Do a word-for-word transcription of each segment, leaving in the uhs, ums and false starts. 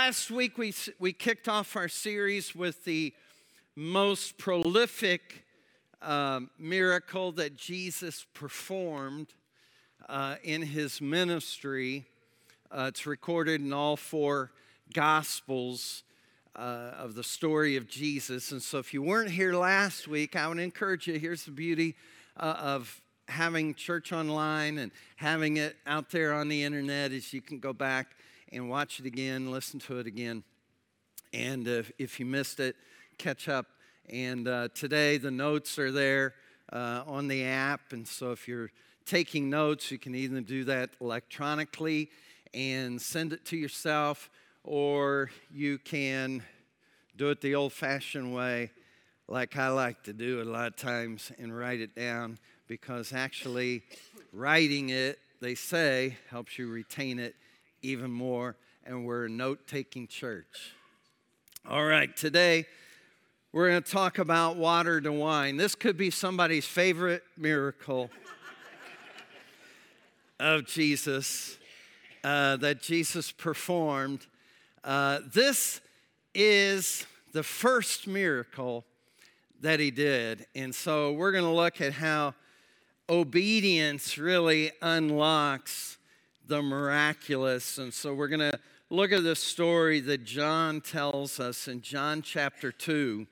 last week we, we kicked off our series with the most prolific uh, miracle that Jesus performed uh, in his ministry. Uh, it's recorded in all four Gospels uh, of the story of Jesus. And so if you weren't here last week, I would encourage you, here's the beauty uh, of having church online and having it out there on the internet, is you can go back and watch it again, listen to it again. And uh, if you missed it, catch up. And uh, today the notes are there uh, on the app. And so if you're taking notes, you can either do that electronically and send it to yourself, or you can do it the old-fashioned way, like I like to do a lot of times, and write it down, because actually writing it, they say, helps you retain it even more, and we're a note-taking church. All right, today we're going to talk about water to wine. This could be somebody's favorite miracle of Jesus uh, that Jesus performed. Uh, this is the first miracle that he did, and so we're going to look at how obedience really unlocks the miraculous. And so we're going to look at the story that John tells us in John chapter two.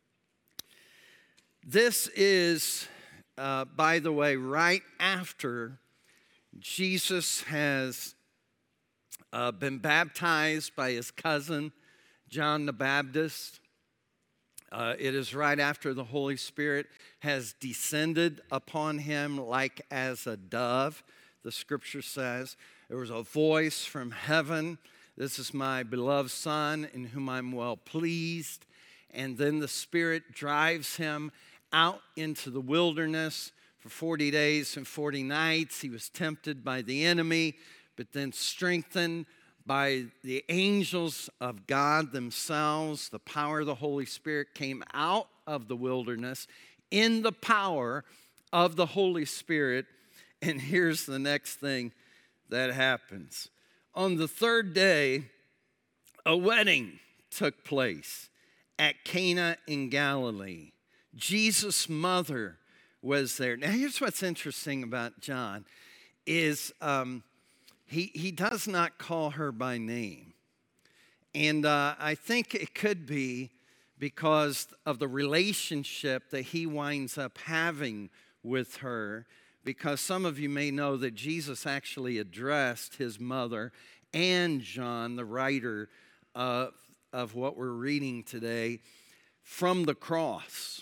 This is, uh, by the way, right after Jesus has uh, been baptized by his cousin, John the Baptist. Uh, it is right after the Holy Spirit has descended upon him like as a dove, the scripture says. There was a voice from heaven, "This is my beloved Son, in whom I'm well pleased." And then the Spirit drives him out into the wilderness for forty days and forty nights. He was tempted by the enemy, but then strengthened by the angels of God themselves. The power of the Holy Spirit came out of the wilderness in the power of the Holy Spirit. And here's the next thing that happens. On the third day, a wedding took place at Cana in Galilee. Jesus' mother was there. Now, here's what's interesting about John is um, he, he does not call her by name. And uh, I think it could be because of the relationship that he winds up having with her, because some of you may know that Jesus actually addressed his mother and John, the writer uh, of what we're reading today, from the cross,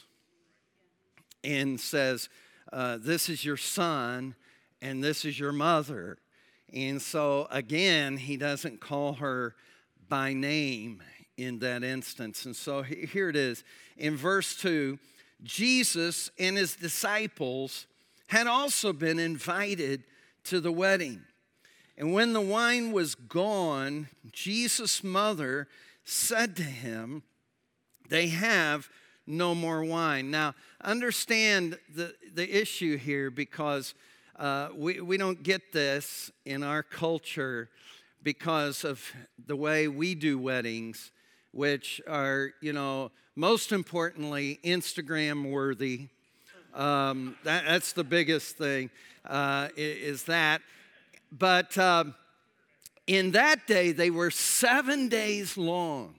and says, uh, this is your son and this is your mother. And so again, he doesn't call her by name in that instance. And so here it is. In verse two, Jesus and his disciples had also been invited to the wedding. And when the wine was gone, Jesus' mother said to him, "They have no more wine." Now, understand the, the issue here, because uh, we, we don't get this in our culture because of the way we do weddings, which are, you know, most importantly, Instagram worthy. Um, that, that's the biggest thing, uh, is that. But uh, in that day, they were seven days long.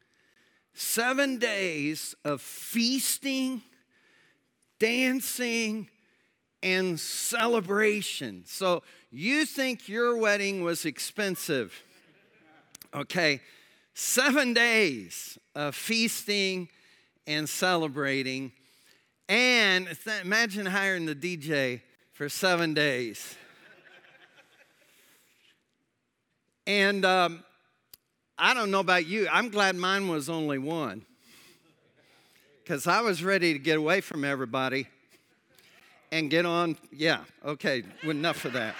Seven days of feasting, dancing, and celebration. So you think your wedding was expensive. Okay, seven days of feasting and celebrating. And th- imagine hiring the D J for seven days. And um, I don't know about you. I'm glad mine was only one, because I was ready to get away from everybody and get on. Yeah, okay, enough of that.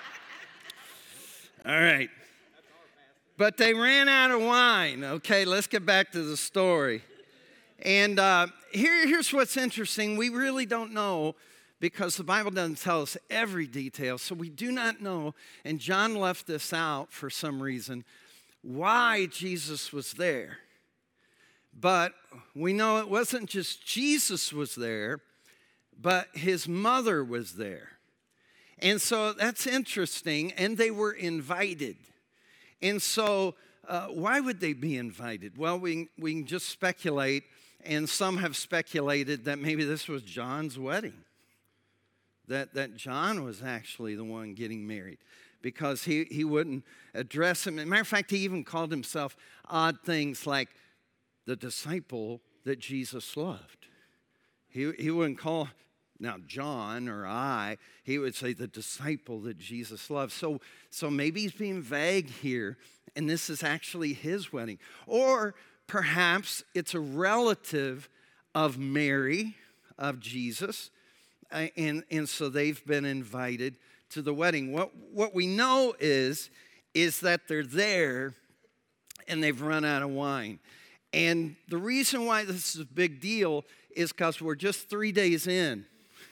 All right. But they ran out of wine. Okay, let's get back to the story. And uh, here, here's what's interesting. We really don't know, because the Bible doesn't tell us every detail. So we do not know, and John left this out for some reason, why Jesus was there. But we know it wasn't just Jesus was there, but his mother was there. And so that's interesting, and they were invited. And so uh, why would they be invited? Well, we, we can just speculate, and some have speculated that maybe this was John's wedding, that, that John was actually the one getting married, because he, he wouldn't address him. As a matter of fact, he even called himself odd things like the disciple that Jesus loved. He, he wouldn't call, now John or I, he would say the disciple that Jesus loved. So, so maybe he's being vague here, and this is actually his wedding. Or perhaps it's a relative of Mary, of Jesus, uh, and, and so they've been invited to the wedding. What, what we know is, is that they're there and they've run out of wine. And the reason why this is a big deal is because we're just three days in.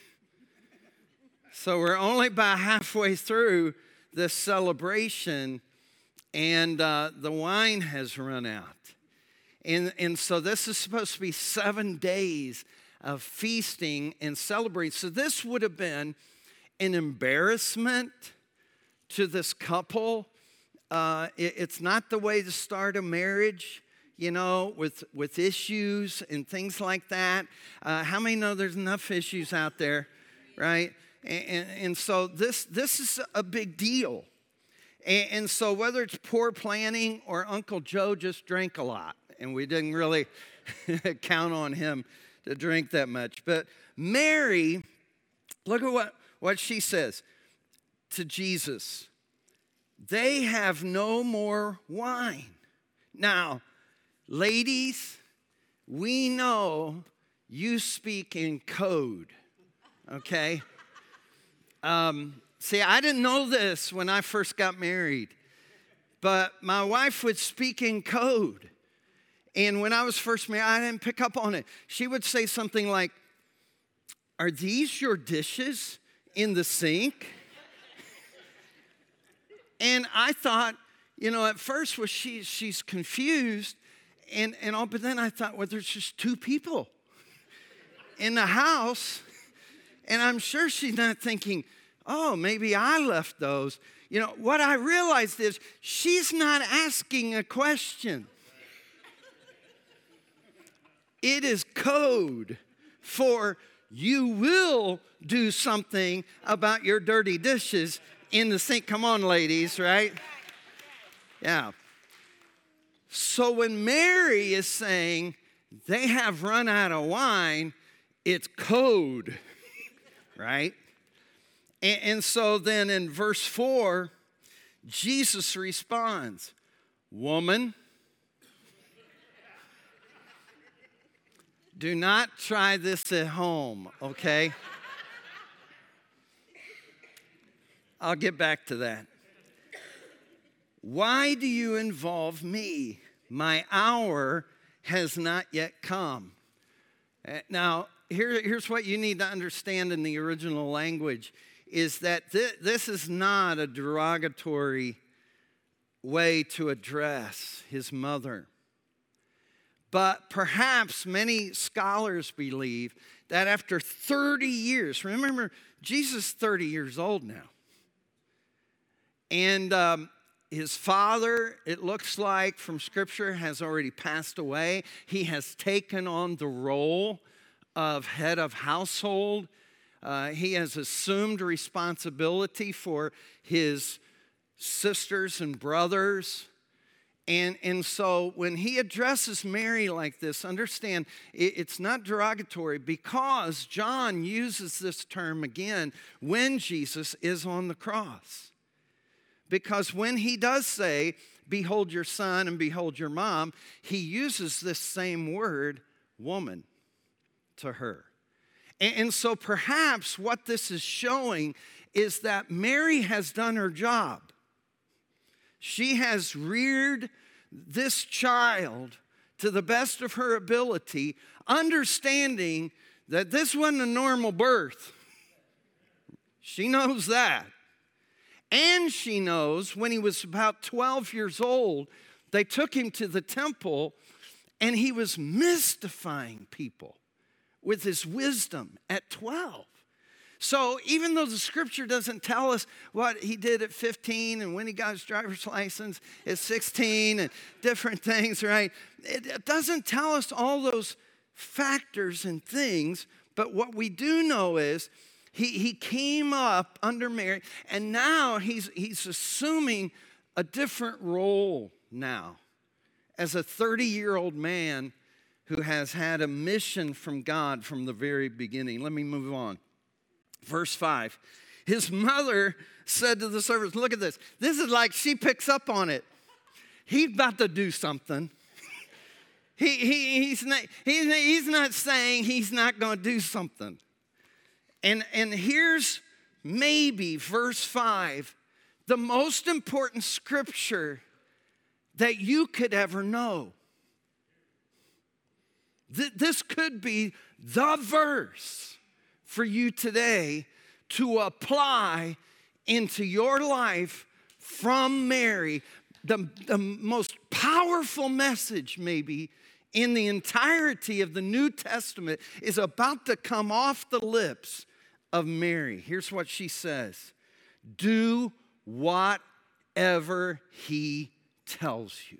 So we're only about halfway through this celebration, and uh, the wine has run out. And, and so this is supposed to be seven days of feasting and celebrating. So this would have been an embarrassment to this couple. Uh, it, it's not the way to start a marriage, you know, with, with issues and things like that. Uh, how many know there's enough issues out there, right? And, and, and so this, this is a big deal. And, and so whether it's poor planning or Uncle Joe just drank a lot, and we didn't really count on him to drink that much. But Mary, look at what, what she says to Jesus. They have no more wine. Now, ladies, we know you speak in code, okay? Um, see, I didn't know this when I first got married, but my wife would speak in code. And when I was first married, I didn't pick up on it. She would say something like, "Are these your dishes in the sink?" And I thought, you know, at first was she she's confused, and, and all, but then I thought, well, there's just two people in the house, and I'm sure she's not thinking, oh, maybe I left those. You know, what I realized is she's not asking a question. It is code for you will do something about your dirty dishes in the sink. Come on, ladies, right? Yeah. So when Mary is saying they have run out of wine, it's code, right? And, and so then in verse four, Jesus responds, "Woman, do not try this at home," okay? I'll get back to that. "Why do you involve me? My hour has not yet come." Now, here, here's what you need to understand in the original language, is that th- this is not a derogatory way to address his mother. But perhaps many scholars believe that after thirty years, remember, Jesus is thirty years old now. And um, his father, it looks like from Scripture, has already passed away. He has taken on the role of head of household. Uh, he has assumed responsibility for his sisters and brothers. And, and so when he addresses Mary like this, understand it, it's not derogatory, because John uses this term again when Jesus is on the cross. Because when he does say, "Behold your son and behold your mom," he uses this same word, woman, to her. And, and so perhaps what this is showing is that Mary has done her job. She has reared this child to the best of her ability, understanding that this wasn't a normal birth. She knows that. And she knows when he was about twelve years old They took him to the temple, and he was mystifying people with his wisdom at twelve. So even though the scripture doesn't tell us what he did at fifteen and when he got his driver's license at sixteen and different things, right? It doesn't tell us all those factors and things, but what we do know is he, he came up under Mary, and now he's, he's assuming a different role now as a thirty-year-old man who has had a mission from God from the very beginning. Let me move on. Verse five, his mother said to the servants, look at this. This is like she picks up on it. He's about to do something. he, he, he's, not, he's, not, he's not saying he's not going to do something. And, and here's maybe verse five, the most important scripture that you could ever know. Th- this could be the verse for you today to apply into your life from Mary. The, the most powerful message maybe in the entirety of the New Testament is about to come off the lips of Mary. Here's what she says. Do whatever he tells you.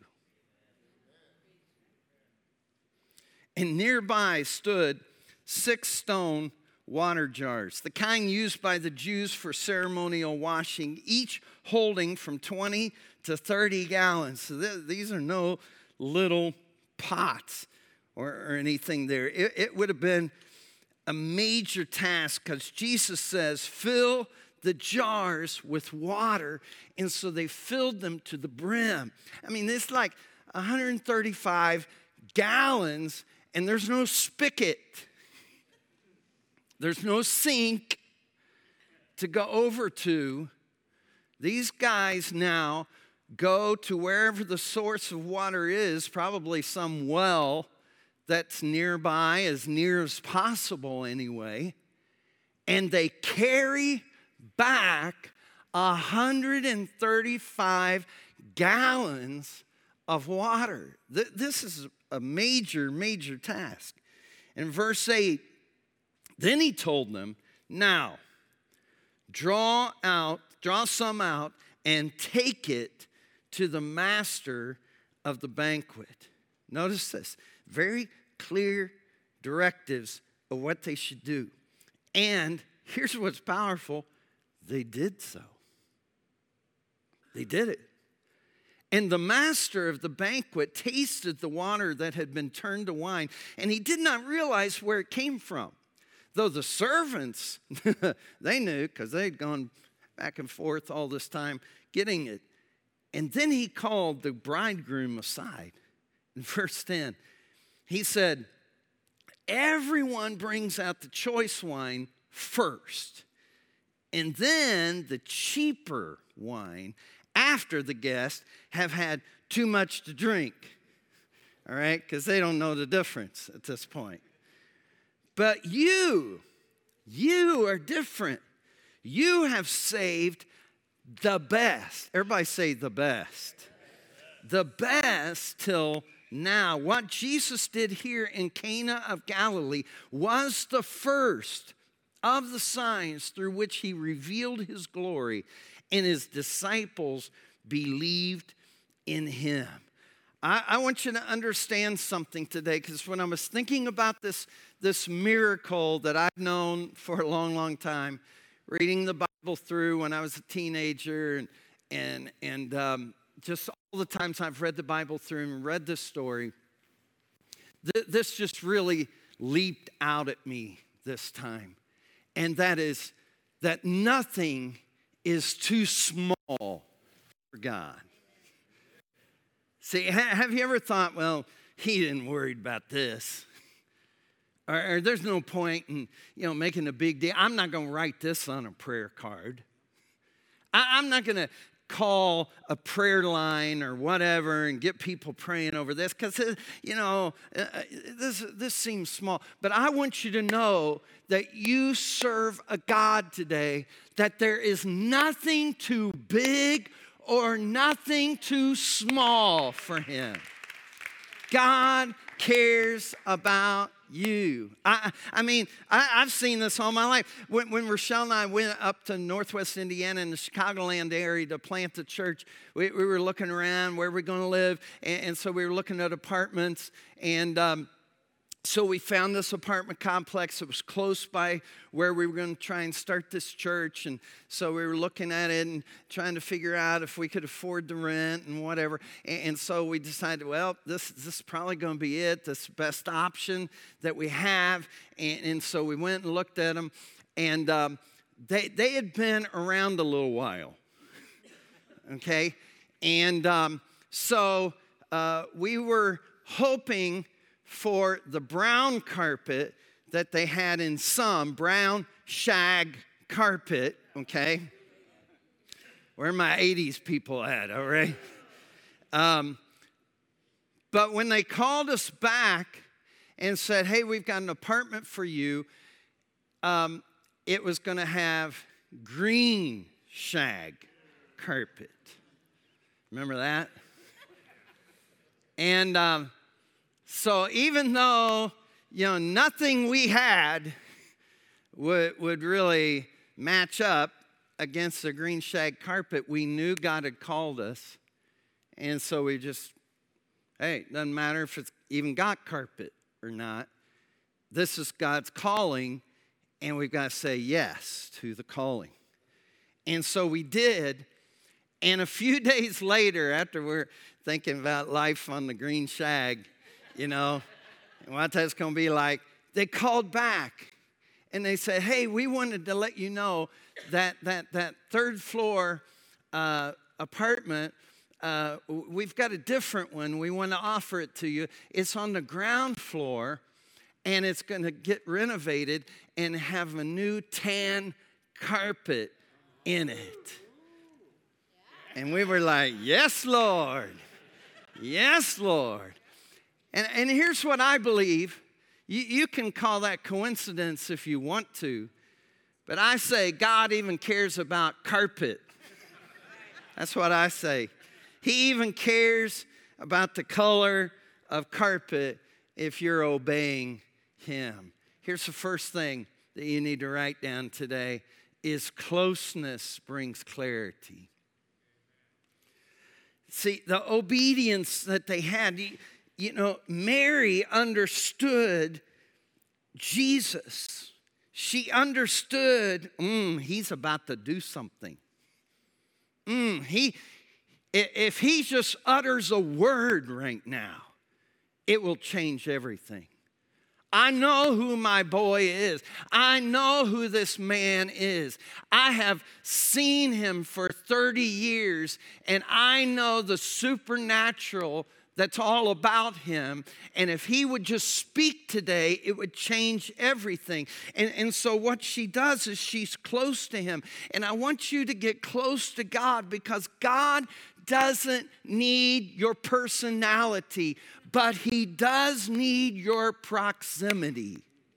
And nearby stood six stone water jars, the kind used by the Jews for ceremonial washing, each holding from twenty to thirty gallons. So th- these are no little pots or, or anything there. It, it would have been a major task because Jesus says, fill the jars with water. And so they filled them to the brim. I mean, it's like one hundred thirty-five gallons, and there's no spigot. There's no sink to go over to. These guys now go to wherever the source of water is, probably some well that's nearby, as near as possible anyway, and they carry back one hundred thirty-five gallons of water. This is a major, major task. In verse eight, then he told them, now, draw out, draw some out and take it to the master of the banquet. Notice this, very clear directives of what they should do. And here's what's powerful, they did so. They did it. And the master of the banquet tasted the water that had been turned to wine, and he did not realize where it came from. Though the servants, they knew because they'd gone back and forth all this time getting it. And then he called the bridegroom aside. In verse ten, he said, everyone brings out the choice wine first, and then the cheaper wine after the guests have had too much to drink. All right, because they don't know the difference at this point. But you, you are different. You have saved the best. Everybody say the best. The best till now. What Jesus did here in Cana of Galilee was the first of the signs through which he revealed his glory, and his disciples believed in him. I, I want you to understand something today, because when I was thinking about this, this miracle that I've known for a long, long time, reading the Bible through when I was a teenager, and and and um, just all the times I've read the Bible through and read this story, th- this just really leaped out at me this time. And that is that nothing is too small for God. See, ha- have you ever thought, well, he didn't worry about this. Or, or there's no point in, you know, making a big deal. I'm not going to write this on a prayer card. I, I'm not going to call a prayer line or whatever and get people praying over this because, you know, uh, this, this seems small. But I want you to know that you serve a God today, that there is nothing too big or nothing too small for him. God cares about you. I, I mean, I, I've seen this all my life. When, when Rochelle and I went up to Northwest Indiana in the Chicagoland area to plant the church, we, we were looking around where we're going to live, and, and so we were looking at apartments, and um, so we found this apartment complex that was close by where we were going to try and start this church. And so we were looking at it and trying to figure out if we could afford the rent and whatever. And, and so we decided, well, this, this is probably going to be it. This is the best option that we have. And, and so we went and looked at them. And um, they, they had been around a little while. Okay? And um, so uh, we were hoping for the brown carpet that they had in some, brown shag carpet, okay? Where are my eighties people at, all right? Um, but when they called us back and said, hey, we've got an apartment for you, um, it was going to have green shag carpet. Remember that? And um, so even though, you know, nothing we had would, would really match up against the green shag carpet, we knew God had called us. And so we just, hey, it doesn't matter if it's even got carpet or not. This is God's calling, and we've got to say yes to the calling. And so we did. And a few days later, after we're thinking about life on the green shag, you know, and what that's going to be like, they called back and they said, hey, we wanted to let you know that that, that third floor uh, apartment, uh, we've got a different one. We want to offer it to you. It's on the ground floor, and it's going to get renovated and have a new tan carpet in it. And we were like, yes, Lord. Yes, Lord. And, and here's what I believe. You, you can call that coincidence if you want to. But I say God even cares about carpet. That's what I say. He even cares about the color of carpet if you're obeying him. Here's the first thing that you need to write down today is closeness brings clarity. See, the obedience that they had, you, you know, Mary understood Jesus. She understood, mm, he's about to do something. Mm, he, if he just utters a word right now, it will change everything. I know who my boy is. I know who this man is. I have seen him for thirty years, and I know the supernatural that's all about him. And if he would just speak today, it would change everything. And, and so what she does is she's close to him. And I want you to get close to God, because God doesn't need your personality, but he does need your proximity.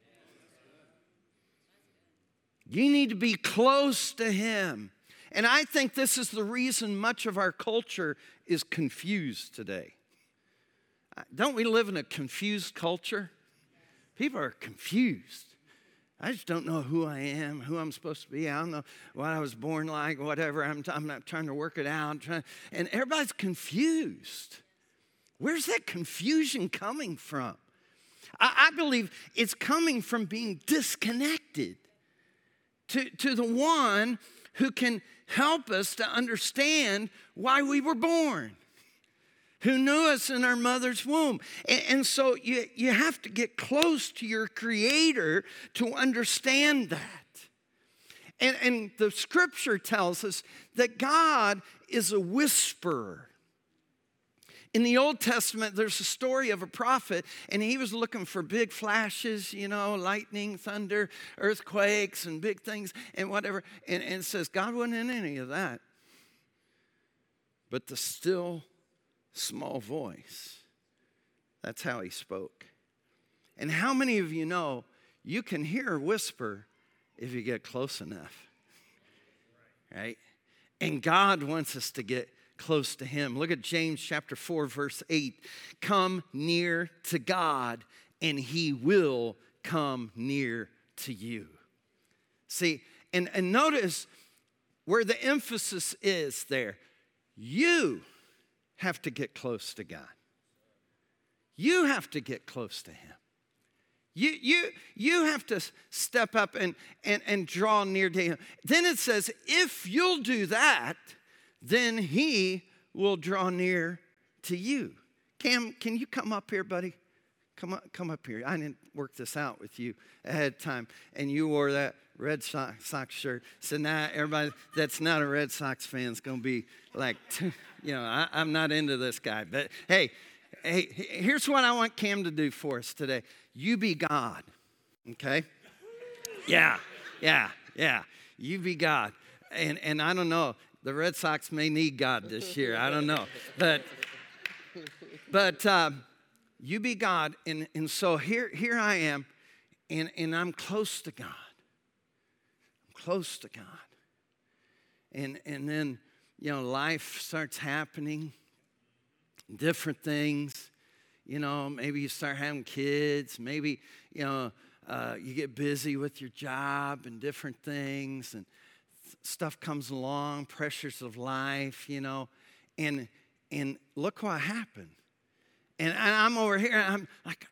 You need to be close to him. And I think this is the reason much of our culture is confused today. Don't we live in a confused culture? People are confused. I just don't know who I am, who I'm supposed to be. I don't know what I was born like, whatever. I'm, I'm not trying to work it out. Trying, and everybody's confused. Where's that confusion coming from? I, I believe it's coming from being disconnected to, to the one who can help us to understand why we were born, who knew us in our mother's womb. And, and so you, you have to get close to your Creator to understand that. And, and the scripture tells us that God is a whisperer. In the Old Testament, there's a story of a prophet, and he was looking for big flashes, you know, lightning, thunder, earthquakes, and big things, and whatever. And, and it says God wasn't in any of that. But the still small voice, that's how he spoke. And how many of you know you can hear a whisper if you get close enough? Right? And God wants us to get close to him. Look at James chapter four, verse eight. Come near to God, and he will come near to you. See, and, and notice where the emphasis is there. You have to get close to God. You have to get close to him. You, you, you have to step up and, and, and draw near to him. Then it says, if you'll do that, then he will draw near to you. Cam, can you come up here, buddy? Come up, come up here. I didn't work this out with you ahead of time. And you wore that Red Sox, Sox shirt. So now everybody that's not a Red Sox fan is going to be like, you know, I, I'm not into this guy. But hey, hey, here's what I want Cam to do for us today. You be God, okay? Yeah, yeah, yeah. You be God. And and I don't know, the Red Sox may need God this year. I don't know. But but um, you be God. And, and so here, here I am, and, and I'm close to God. I'm close to God. And, and then, you know, life starts happening, different things. You know, maybe you start having kids. Maybe, you know, uh, you get busy with your job and different things. And th- stuff comes along, pressures of life, you know. And and look what happened. And, and I'm over here, and I'm like,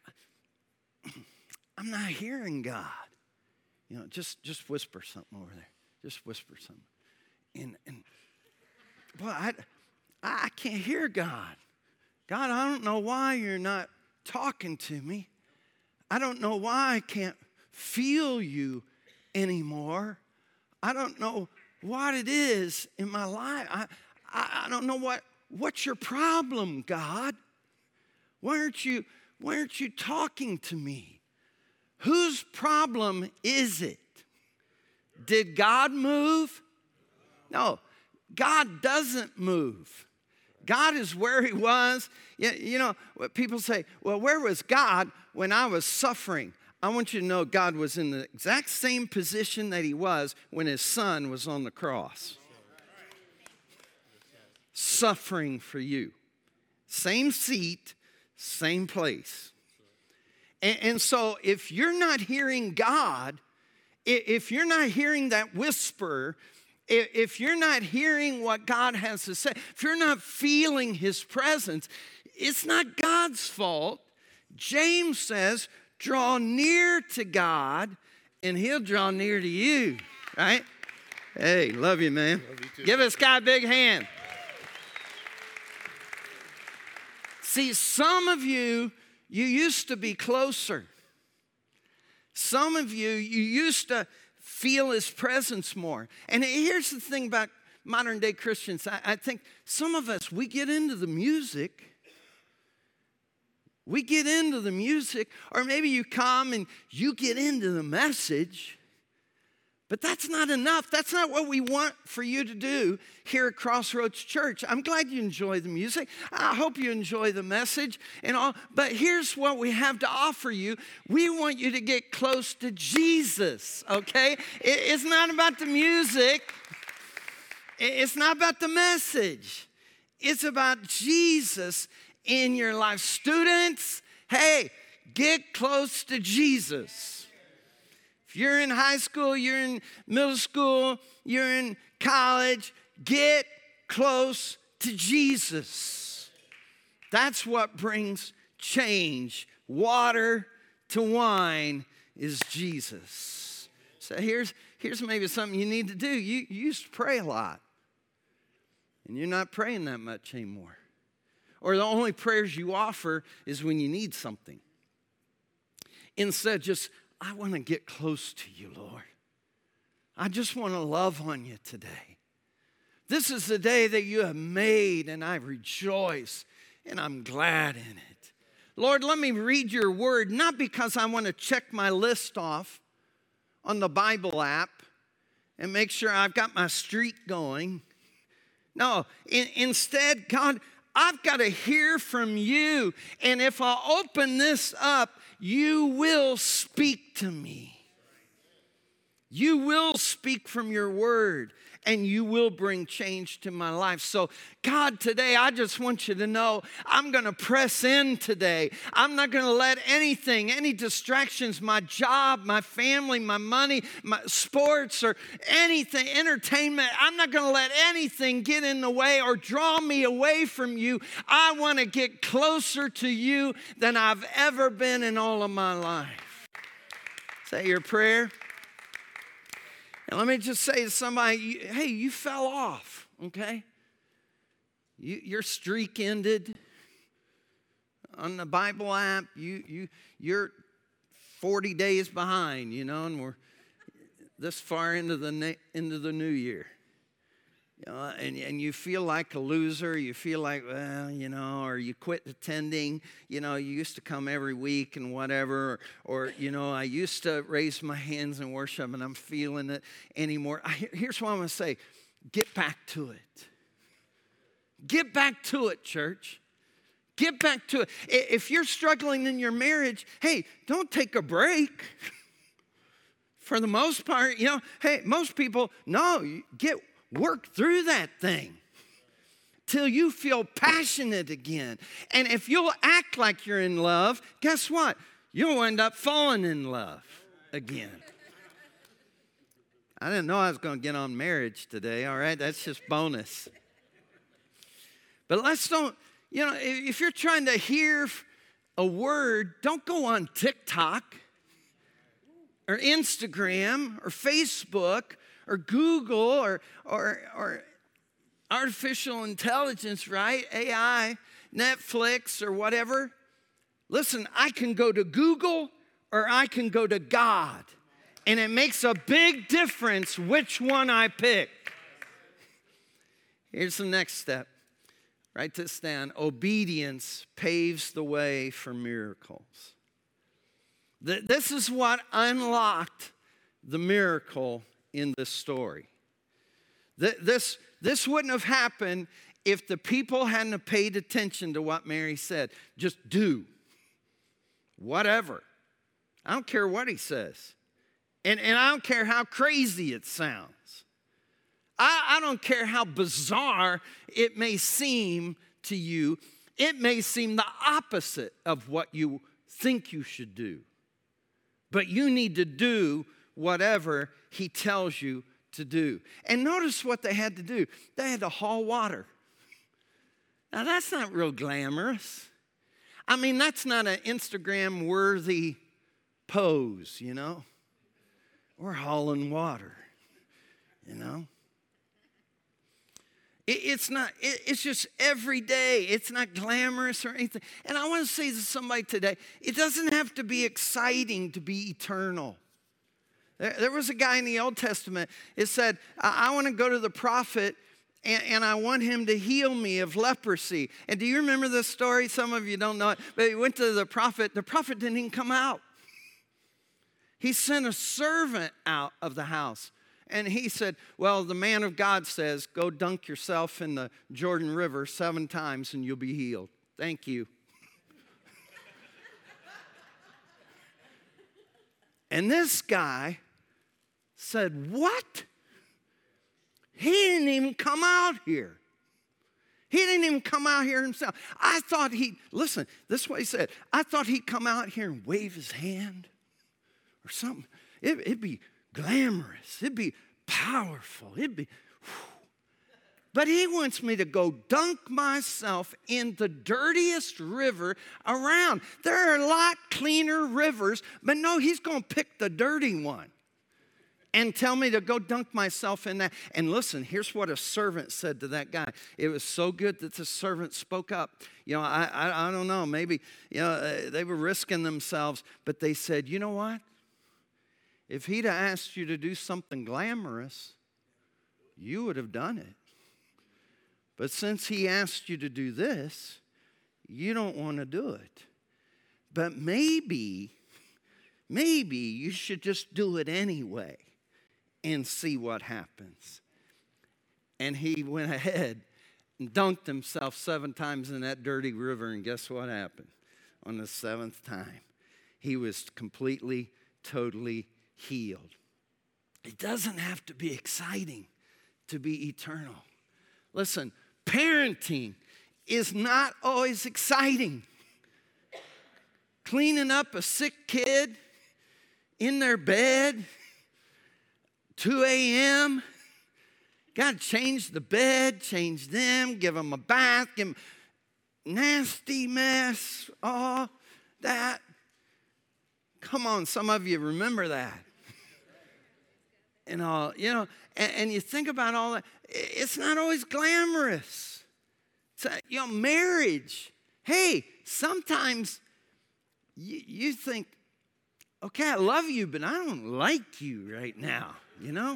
I'm not hearing God. You know, just, just whisper something over there. Just whisper something. And, and boy, I, I can't hear God. God, I don't know why you're not talking to me. I don't know why I can't feel you anymore. I don't know what it is in my life. I, I, I don't know what, what's your problem, God? Why aren't you, why aren't you talking to me? Whose problem is it? Did God move? No, God doesn't move. God is where he was. You, you know, people say, well, where was God when I was suffering? I want you to know God was in the exact same position that he was when his son was on the cross. Suffering for you. Same seat, same place. And, and so if you're not hearing God, if you're not hearing that whisper, if you're not hearing what God has to say, if you're not feeling his presence, it's not God's fault. James says, draw near to God, and he'll draw near to you, right? Hey, love you, man. Love you too. Give this guy a big hand. See, some of you, you used to be closer. Some of you, you used to feel his presence more. And here's the thing about modern day Christians. I, I think some of us, we get into the music. We get into the music. Or maybe you come and you get into the message. But that's not enough. That's not what we want for you to do here at Crossroads Church. I'm glad you enjoy the music. I hope you enjoy the message and all. But here's what we have to offer you. We want you to get close to Jesus, okay? It's not about the music. It's not about the message. It's about Jesus in your life. Students, hey, get close to Jesus. If you're in high school, you're in middle school, you're in college, get close to Jesus. That's what brings change. Water to wine is Jesus. So here's, here's maybe something you need to do. You, you used to pray a lot, and you're not praying that much anymore. Or the only prayers you offer is when you need something. Instead, just, I want to get close to you, Lord. I just want to love on you today. This is the day that you have made, and I rejoice, and I'm glad in it. Lord, let me read your word, not because I want to check my list off on the Bible app and make sure I've got my streak going. No, in, instead, God, I've got to hear from you, and if I open this up, you will speak to me. You will speak speak from your word, and you will bring change to my life. So, God, today, I just want you to know I'm going to press in today. I'm not going to let anything, any distractions, my job, my family, my money, my sports, or anything, entertainment, I'm not going to let anything get in the way or draw me away from you. I want to get closer to you than I've ever been in all of my life. Is that your prayer? And let me just say to somebody, hey, you fell off, okay? You, your streak ended on the Bible app. You, you, you're forty days behind, you know, and we're this far into the, into the new year. You know, and, and you feel like a loser. You feel like, well, you know, or you quit attending. You know, you used to come every week and whatever. Or, or you know, I used to raise my hands in worship and I'm feeling it anymore. I, here's what I'm going to say. Get back to it. Get back to it, church. Get back to it. If you're struggling in your marriage, hey, don't take a break. For the most part, you know, hey, most people, no, get work through that thing till you feel passionate again. And if you'll act like you're in love, guess what? You'll end up falling in love again. I didn't know I was going to get on marriage today, all right? That's just bonus. But let's don't, you know, if you're trying to hear a word, don't go on TikTok or Instagram or Facebook or Google or, or, or artificial intelligence, right? A I, Netflix, or whatever. Listen, I can go to Google or I can go to God. And it makes a big difference which one I pick. Here's the next step. Write this down. Obedience paves the way for miracles. This is what unlocked the miracle in this story. This, this wouldn't have happened if the people hadn't paid attention to what Mary said. Just do whatever. I don't care what he says. And, and I don't care how crazy it sounds. I, I don't care how bizarre it may seem to you. It may seem the opposite of what you think you should do. But you need to do whatever he tells you to do. And notice what they had to do. They had to haul water. Now, that's not real glamorous. I mean, that's not an Instagram-worthy pose, you know. We're hauling water, you know. It, it's not, it, it's just every day. It's not glamorous or anything. And I want to say to somebody today, it doesn't have to be exciting to be eternal. There was a guy in the Old Testament, it said, I, I want to go to the prophet and, and I want him to heal me of leprosy. And do you remember this story? Some of you don't know it, but he went to the prophet. The prophet didn't even come out. He sent a servant out of the house. And he said, well, the man of God says, go dunk yourself in the Jordan River seven times and you'll be healed. Thank you. And this guy said, what? He didn't even come out here. He didn't even come out here himself. I thought he, listen, this is what he said. I thought he'd come out here and wave his hand or something. It, it'd be glamorous. It'd be powerful. It'd be, whew. But he wants me to go dunk myself in the dirtiest river around. There are a lot cleaner rivers, but no, he's going to pick the dirty one and tell me to go dunk myself in that. And listen, here's what a servant said to that guy. It was so good that the servant spoke up. You know, I, I, I don't know, maybe, you know, they were risking themselves, but they said, you know what? If he'd have asked you to do something glamorous, you would have done it. But since he asked you to do this, you don't want to do it. But maybe, maybe you should just do it anyway and see what happens. And he went ahead and dunked himself seven times in that dirty river, and guess what happened? On the seventh time, he was completely, totally healed. It doesn't have to be exciting to be eternal. Listen, parenting is not always exciting. Cleaning up a sick kid in their bed, two a.m., got to change the bed, change them, give them a bath, give them nasty mess, all that. Come on, some of you remember that. And all, you know, and, and you think about all that. It's not always glamorous. It's a, you know, marriage. Hey, sometimes you, you think, okay, I love you, but I don't like you right now, you know?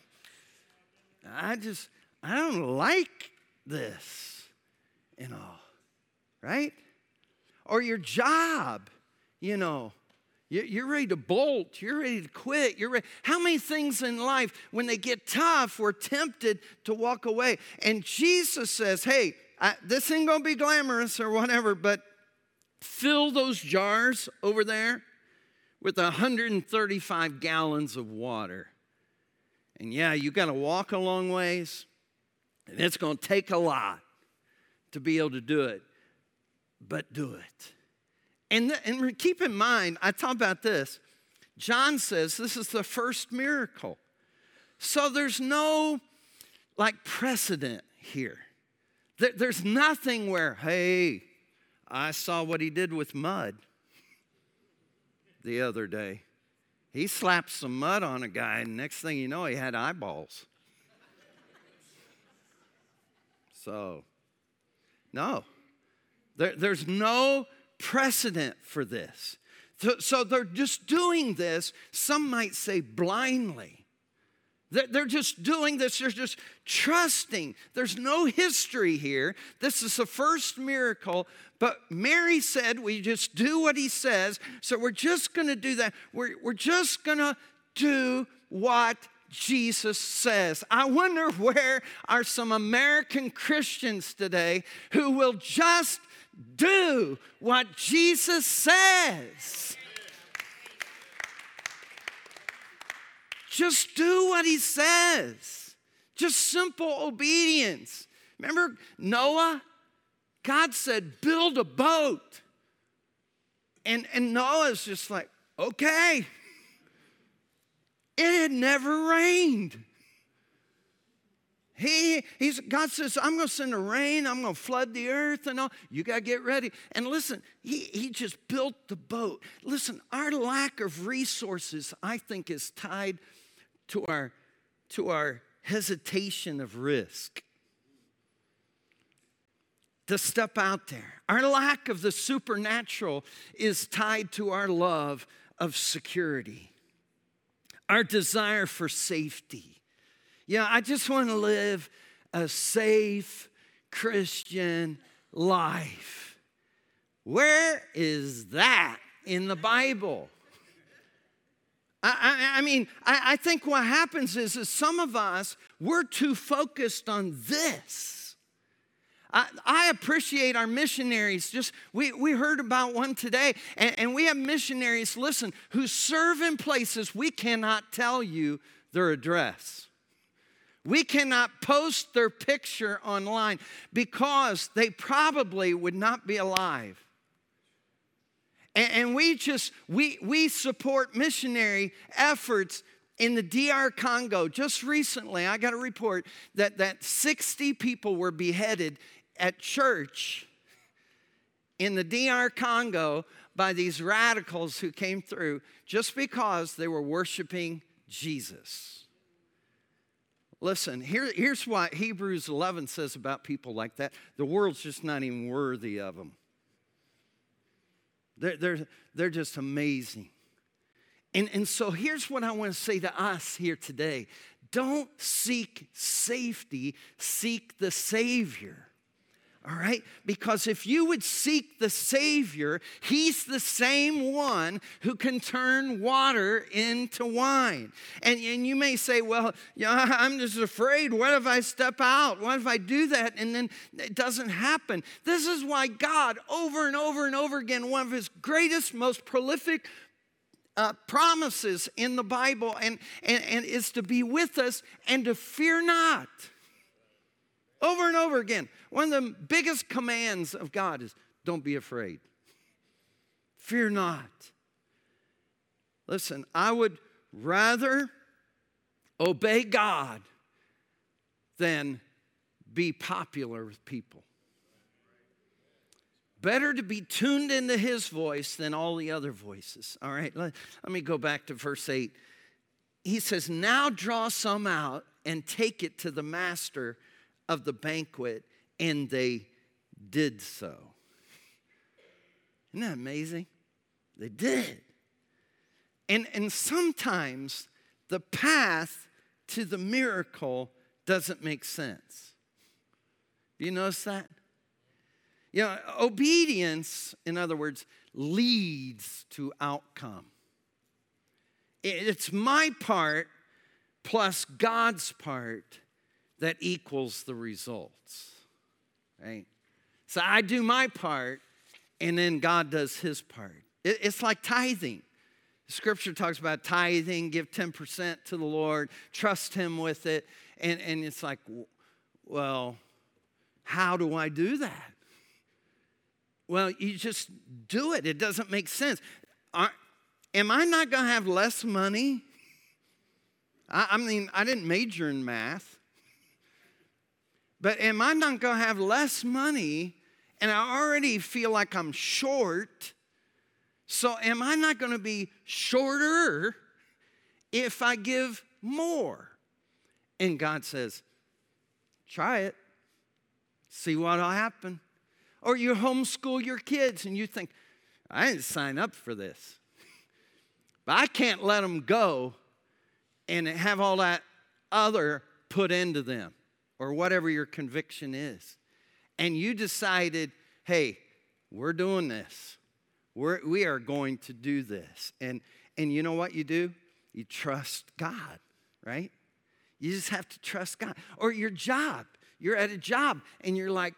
I just, I don't like this and all, right? Or your job, you know. You're ready to bolt. You're ready to quit. You're ready. How many things in life, when they get tough, we're tempted to walk away? And Jesus says, hey, I, this ain't going to be glamorous or whatever, but fill those jars over there with one hundred thirty-five gallons of water. And yeah, you got to walk a long ways, and it's going to take a lot to be able to do it, but do it. And, the, and keep in mind, I talk about this. John says this is the first miracle. So there's no, like, precedent here. There, there's nothing where, hey, I saw what he did with mud the other day. He slapped some mud on a guy, and next thing you know, he had eyeballs. So, no. There, there's no precedent for this. So, so they're just doing this, some might say blindly. They're, they're just doing this, they're just trusting. There's no history here. This is the first miracle, but Mary said we just do what he says, so we're just going to do that. We're, we're just going to do what Jesus says. I wonder where are some American Christians today who will just do what Jesus says. Just do what he says. Just simple obedience. Remember Noah? God said, build a boat. And, and Noah's just like, okay. It had never rained. He, he's, God says, I'm going to send a rain. I'm going to flood the earth and all. You got to get ready. And listen, he, he just built the boat. Listen, our lack of resources, I think, is tied to our, to our hesitation of risk. To step out there. Our lack of the supernatural is tied to our love of security. Our desire for safety. Yeah, I just want to live a safe Christian life. Where is that in the Bible? I, I, I mean, I, I think what happens is, is some of us, we're too focused on this. I, I appreciate our missionaries. Just we, we heard about one today, and, and we have missionaries, listen, who serve in places we cannot tell you their address. We cannot post their picture online because they probably would not be alive. And, and we just, we, we support missionary efforts in the D R Congo. Just recently, I got a report that, that sixty people were beheaded at church in the D R Congo by these radicals who came through just because they were worshiping Jesus. Listen, here, here's what Hebrews eleven says about people like that. The world's just not even worthy of them. They're, they're, they're just amazing. And, and so here's what I want to say to us here today. Don't seek safety, seek the Savior. All right? Because if you would seek the Savior, he's the same one who can turn water into wine. And, and you may say, well, yeah, I'm just afraid. What if I step out? What if I do that and then it doesn't happen? This is why God, over and over and over again, one of his greatest, most prolific uh, promises in the Bible, and, and, and is to be with us and to fear not. Over and over again. One of the biggest commands of God is don't be afraid. Fear not. Listen, I would rather obey God than be popular with people. Better to be tuned into his voice than all the other voices. All right, let, let me go back to verse eight. He says, now draw some out and take it to the master of the banquet. And they did so. Isn't that amazing? They did. And, and sometimes the path to the miracle doesn't make sense. Do you notice that? You know, obedience, in other words, leads to outcome. It's my part plus God's part that equals the results, right? So I do my part, and then God does his part. It's like tithing. Scripture talks about tithing, give ten percent to the Lord, trust him with it. And, and it's like, well, how do I do that? Well, you just do it. It doesn't make sense. Are, am I not going to have less money? I, I mean, I didn't major in math. But am I not going to have less money, and I already feel like I'm short? So am I not going to be shorter if I give more? And God says, try it. See what'll happen. Or you homeschool your kids and you think, I didn't sign up for this. But I can't let them go and have all that other put into them, or whatever your conviction is. And you decided, hey, we're doing this. We're, we are going to do this. And, and you know what you do? You trust God, right? You just have to trust God. Or your job. You're at a job and you're like,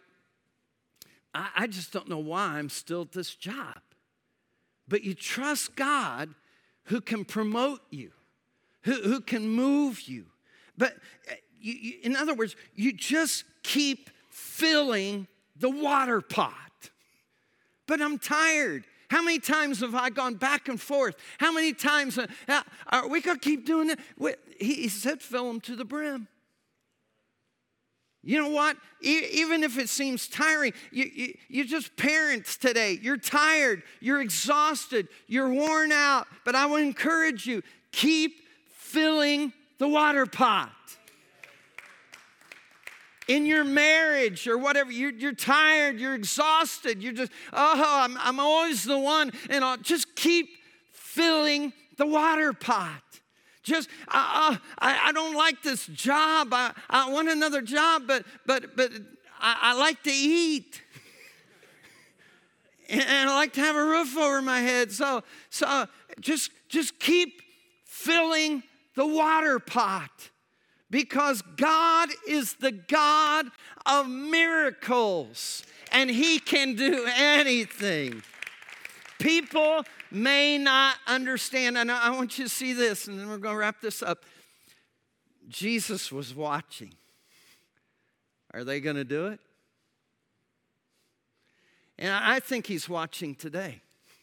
I, I just don't know why I'm still at this job. But you trust God who can promote you, who, who can move you. But you, you, in other words, you just keep filling the water pot. But I'm tired. How many times have I gone back and forth? How many times uh, are we going to keep doing it? He, he said, fill them to the brim. You know what? E- even if it seems tiring, you, you, you're just parents today. You're tired. You're exhausted. You're worn out. But I will encourage you, keep filling the water pot. In your marriage or whatever, you're, you're tired, you're exhausted, you're just, oh, I'm, I'm always the one, and I'll just keep filling the water pot. Just, uh, I, I don't like this job. I, I want another job, but but but I, I like to eat, and I like to have a roof over my head. So so just just keep filling the water pot. Because God is the God of miracles, and he can do anything. People may not understand, and I want you to see this, and then we're going to wrap this up. Jesus was watching. Are they going to do it? And I think he's watching today.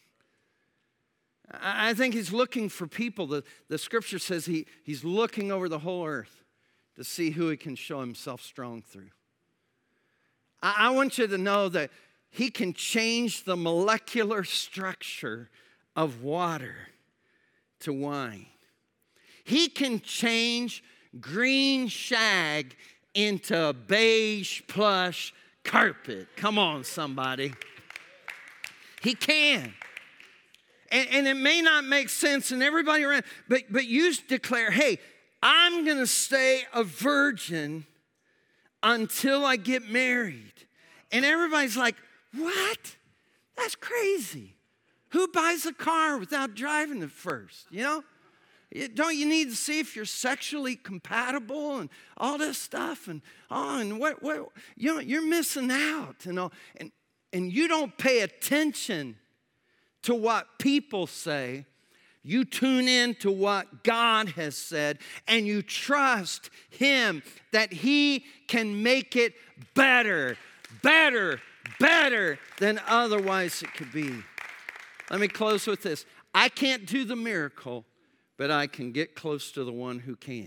I think he's looking for people. The, the scripture says he, he's looking over the whole earth to see who he can show himself strong through. I, I want you to know that he can change the molecular structure of water to wine. He can change green shag into a beige plush carpet. Come on, somebody. He can. And, and it may not make sense, and everybody around, but, but you declare, hey, I'm going to stay a virgin until I get married. And everybody's like, what? That's crazy. Who buys a car without driving it first, you know? Don't you need to see if you're sexually compatible and all this stuff? And oh, and what, what you know, you're missing out, you know? And, and you don't pay attention to what people say You tune in to what God has said, and you trust Him that He can make it better, better, better than otherwise it could be. Let me close with this. I can't do the miracle, but I can get close to the one who can.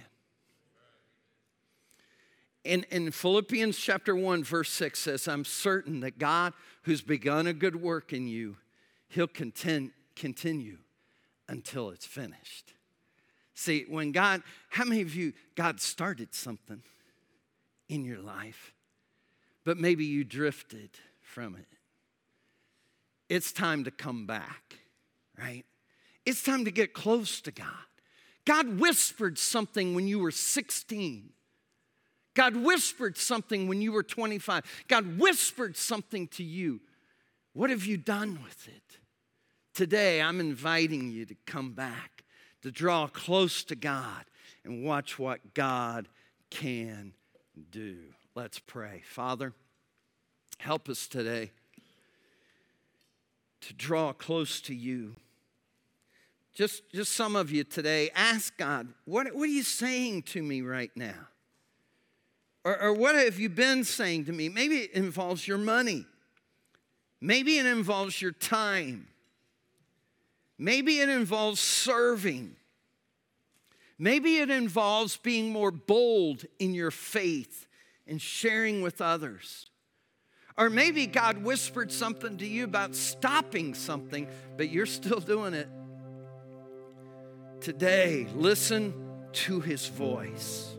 In, in Philippians chapter one, verse six says, I'm certain that God, who's begun a good work in you, He'll contend, continue until it's finished. See, when God, how many of you, God started something in your life, but maybe you drifted from it? It's time to come back, right? It's time to get close to God. God whispered something when you were sixteen. God whispered something when you were twenty-five. God whispered something to you. What have you done with it? Today, I'm inviting you to come back, to draw close to God and watch what God can do. Let's pray. Father, help us today to draw close to you. Just, just some of you today, ask God, what, what are you saying to me right now? Or, or what have you been saying to me? Maybe it involves your money. Maybe it involves your time. Maybe it involves serving. Maybe it involves being more bold in your faith and sharing with others. Or maybe God whispered something to you about stopping something, but you're still doing it. Today, listen to His voice.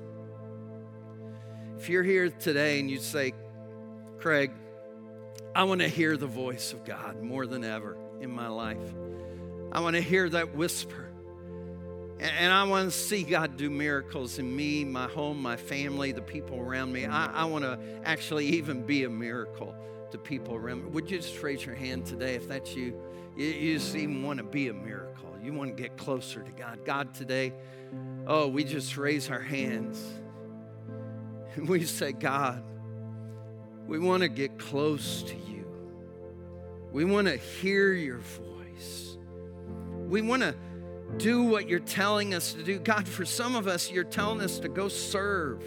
If you're here today and you say, Craig, I want to hear the voice of God more than ever in my life. I want to hear that whisper. And I want to see God do miracles in me, my home, my family, the people around me. I, I want to actually even be a miracle to people around me. Would you just raise your hand today if that's you? You, you just even want to be a miracle. You want to get closer to God. God, today, oh, we just raise our hands. And we say, God, we want to get close to you. We want to hear your voice. We want to do what you're telling us to do. God, for some of us, you're telling us to go serve.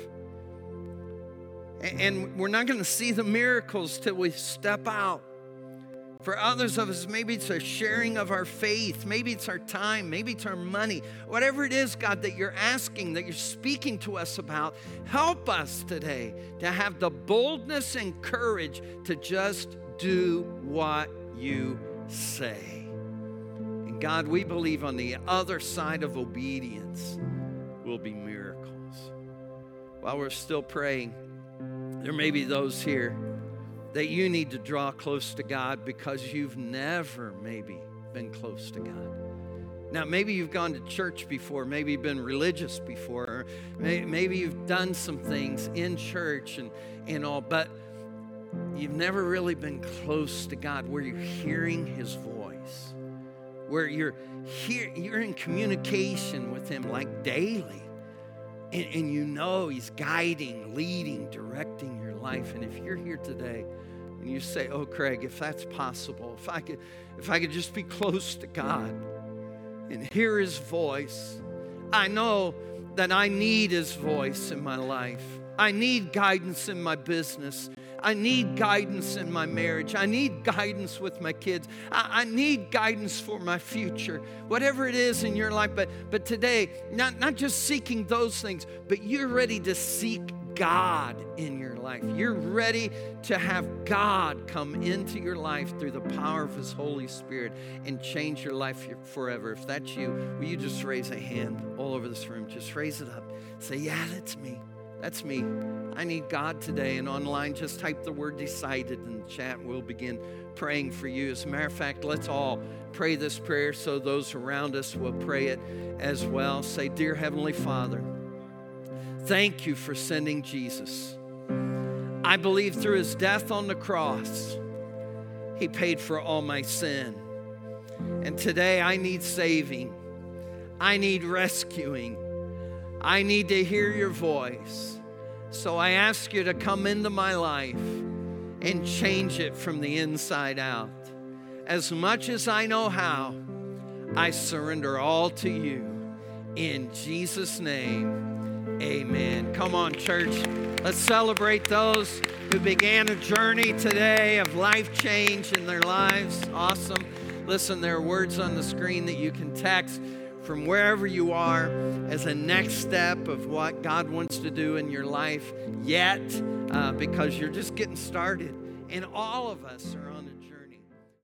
And we're not going to see the miracles till we step out. For others of us, maybe it's a sharing of our faith. Maybe it's our time. Maybe it's our money. Whatever it is, God, that you're asking, that you're speaking to us about, help us today to have the boldness and courage to just do what you say. And God, we believe on the other side of obedience will be miracles. While we're still praying, there may be those here that you need to draw close to God because you've never maybe been close to God. Now, maybe you've gone to church before, maybe you've been religious before, or maybe you've done some things in church and, and all, but you've never really been close to God where you're hearing His voice, where you're here, you're in communication with Him like daily, and, and you know He's guiding, leading, directing your life. And if you're here today and you say, oh, Craig, if that's possible, if I could, if I could just be close to God and hear His voice, I know that I need His voice in my life. I need guidance in my business. I need guidance in my marriage. I need guidance with my kids. I, I need guidance for my future. Whatever it is in your life, but, but today, not, not just seeking those things, but you're ready to seek God in your life. You're ready to have God come into your life through the power of His Holy Spirit and change your life forever. If that's you, will you just raise a hand all over this room? Just raise it up. Say, yeah, that's me. That's me. I need God today. And online, just type the word decided in the chat. We'll begin praying for you. As a matter of fact, let's all pray this prayer so those around us will pray it as well. Say, dear Heavenly Father, thank you for sending Jesus. I believe through His death on the cross, He paid for all my sin. And today I need saving. I need rescuing. I need to hear your voice. So I ask you to come into my life and change it from the inside out. As much as I know how, I surrender all to you. In Jesus' name, amen. Come on, church. Let's celebrate those who began a journey today of life change in their lives. Awesome. Listen, there are words on the screen that you can text from wherever you are as a next step of what God wants to do in your life yet, uh, because you're just getting started. And all of us are on